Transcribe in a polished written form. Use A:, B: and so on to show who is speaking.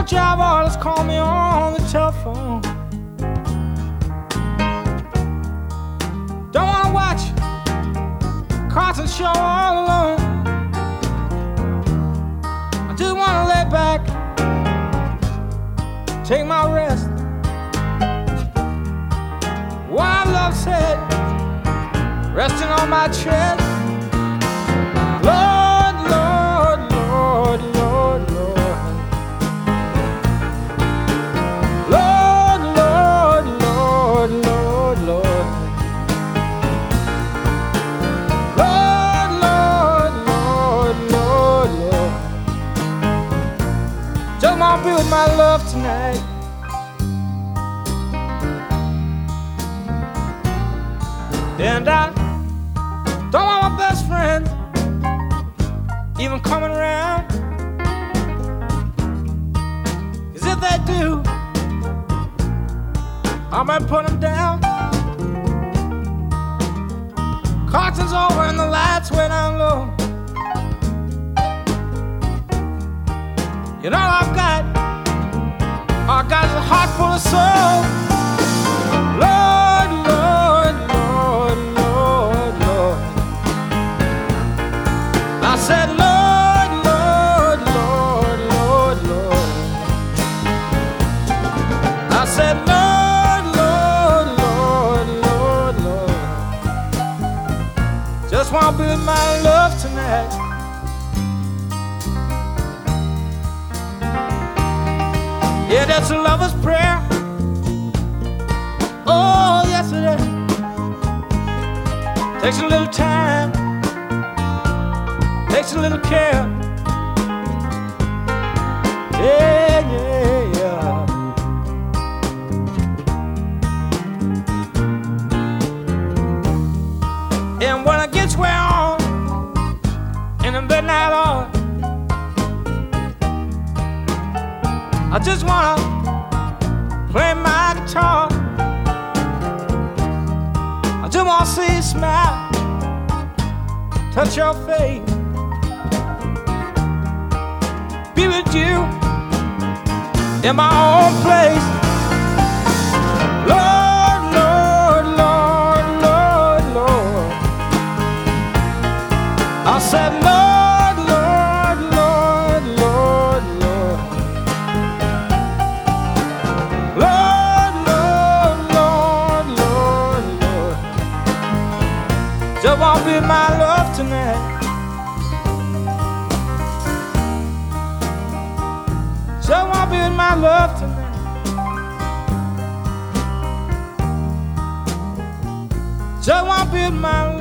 A: job, always call me on the telephone. Don't wanna watch Carson show all alone. I just wanna lay back, take my rest. Wild love said, resting on my chest. Lord, Lord, Lord, Lord, Lord. Lord, Lord, Lord, Lord, Lord. Lord, Lord, Lord, Lord, Lord. Just wanna be with my love tonight. And I don't want my best friend even coming around. 'Cause if they do, I might put them down. Carton's over and the lights way down low. You know all I've got is a heart full of soul. Lord, Lord, Lord, Lord, Lord. I said, Lord, Lord, Lord, Lord, Lord. I said, Lord, Lord, Lord, Lord, Lord. Just wanna be with my love tonight. Yeah, that's a lover's prayer. Oh, yes it is. Takes a little time, takes a little care. Yeah, yeah, yeah. And when I get way on in the midnight hour, I just wanna play my guitar. I just wanna see you smile, touch your face, be with you in my own place. Lord, Lord, Lord, Lord, Lord. I said, Lord, Lord, Lord, Lord, Lord. Lord, Lord, Lord, Lord, Lord. Just wanna be my love tonight. Just wanna be with my love tonight. Just wanna be with my love.